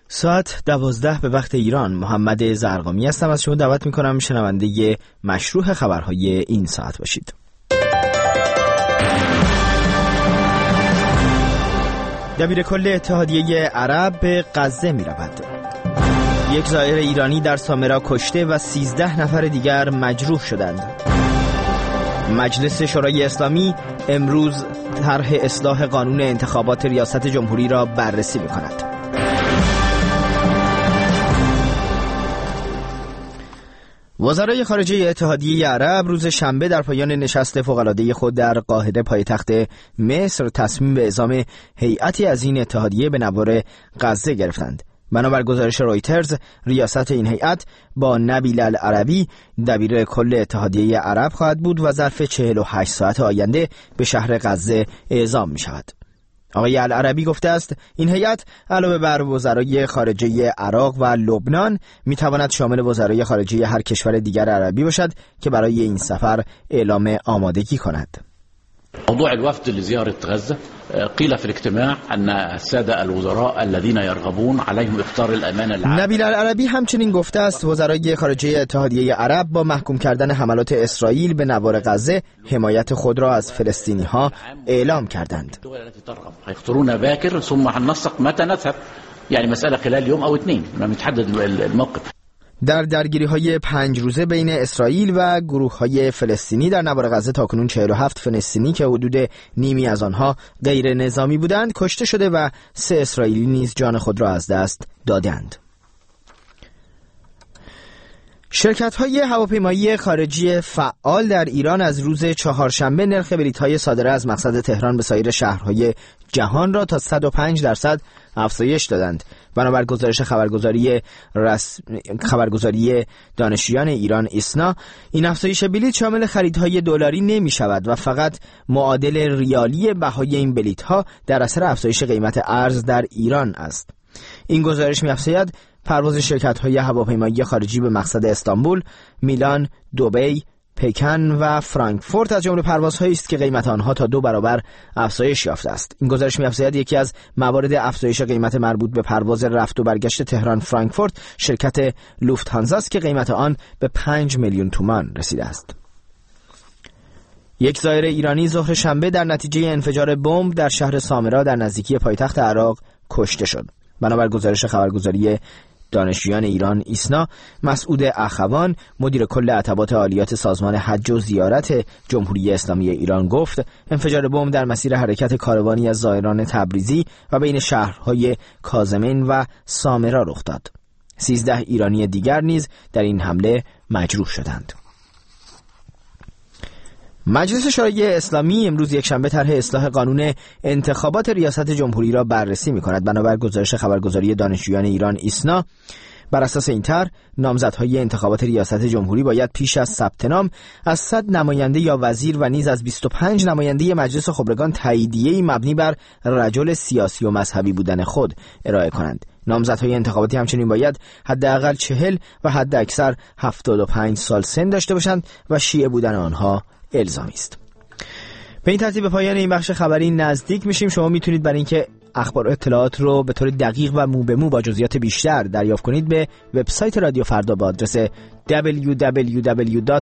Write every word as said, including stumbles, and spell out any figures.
ساعت دوازده به وقت ایران. محمد زرقامی هستم. از شما دعوت میکنم شنونده مشروح خبرهای این ساعت باشید. دبیرکل اتحادیه عرب به غزه می رود. یک زائر ایرانی در سامرا کشته و سیزده نفر دیگر مجروح شدند. مجلس شورای اسلامی امروز طرح اصلاح قانون انتخابات ریاست جمهوری را بررسی می کند. وزرای خارجه اتحادیه عرب روز شنبه در پایان نشست فوق‌العاده خود در قاهره پایتخت مصر تصمیم به اعزام هیئتی از این اتحادیه به نوار غزه گرفتند. بنابر گزارش رویترز، ریاست این هیئت با نبیل العربی دبیر کل اتحادیه عرب خواهد بود و ظرف چهل و هشت ساعت آینده به شهر غزه اعزام می شود. آقای العربی گفته است این هیئت علاوه بر وزرای خارجه عراق و لبنان می تواند شامل وزرای خارجه هر کشور دیگر عربی باشد که برای این سفر اعلام آمادگی کند. موضوع الوفد لزيارة غزة قيل في الاجتماع أن السادة الوزراء الذين يرغبون عليهم إخطار الأمانة العامة. نبیل العربی همچنین گفته است وزرای خارجه اتحادیه عرب با محکوم کردن حملات اسرائیل به نوار غزه حمایت خود را از فلسطینی ها اعلام کردند. هيخطرون باكر ثم هننسق متى نذهب يعني مسألة خلال يوم أو اثنين لم يتحدد الموقف. در درگیری‌های پنج روزه بین اسرائیل و گروه‌های فلسطینی در نوار غزه تاکنون چهل و هفت فلسطینی که حدود نیمی از آنها غیر نظامی بودند کشته شده و سه اسرائیلی نیز جان خود را از دست دادند. شرکت‌های هواپیمایی خارجی فعال در ایران از روز چهارشنبه نرخ بلیط‌های صادره از مقصد تهران به سایر شهرهای جهان را تا صد و پنج درصد افزایش دادند. بنابر گزارش خبرگزاری رس... خبرگزاری دانشجویان ایران ایسنا، این افزایش بلیط شامل خریدهای دلاری نمی شود و فقط معادل ریالی بهای این بلیط‌ها در اثر افزایش قیمت ارز در ایران است. این گزارش می‌افزاید پرواز شرکت‌های هواپیمایی خارجی به مقصد استانبول، میلان، دبی، پکن و فرانکفورت از جمله پروازهایی است که قیمت آنها تا دو برابر افزایش یافته است. این گزارش می‌افزاید یکی از موارد افزایش قیمت مربوط به پرواز رفت و برگشت تهران فرانکفورت شرکت لوفت‌هانزا است که قیمت آن به پنج میلیون تومان رسیده است. یک زائر ایرانی ظهر شنبه در نتیجه انفجار بمب در شهر سامرا در نزدیکی پایتخت عراق کشته شد. بنابر گزارش خبرگزاری دانشجویان ایران ایسنا، مسعود اخوان مدیر کل عتبات عالیات سازمان حج و زیارت جمهوری اسلامی ایران گفت انفجار بمب در مسیر حرکت کاروانی از زائران تبریزی و بین شهرهای کاظمین و سامرا رخ داد. سیزده ایرانی دیگر نیز در این حمله مجروح شدند. مجلس شورای اسلامی امروز یکشنبه طرح اصلاح قانون انتخابات ریاست جمهوری را بررسی می‌کند. بنابر گزارش خبرگزاری دانشجویان ایران ایسنا، بر اساس این طرح نامزدهای انتخابات ریاست جمهوری باید پیش از ثبت نام از صد نماینده یا وزیر و نیز از بیست و پنج نماینده مجلس خبرگان تاییدیه‌ای مبنی بر رجل سیاسی و مذهبی بودن خود ارائه کنند. نامزدهای انتخاباتی همچنین باید حداقل چهل و حد اکثر هفتاد و پنج سال سن داشته باشند و شیعه بودن آنها الزامی است. به این ترتیب به پایان این بخش خبری نزدیک میشیم. شما میتونید برای اینکه اخبار و اطلاعات رو به طور دقیق و مو به مو با جزئیات بیشتر دریافت کنید به وبسایت رادیو فردا با آدرس دبلیو دبلیو دبلیو دات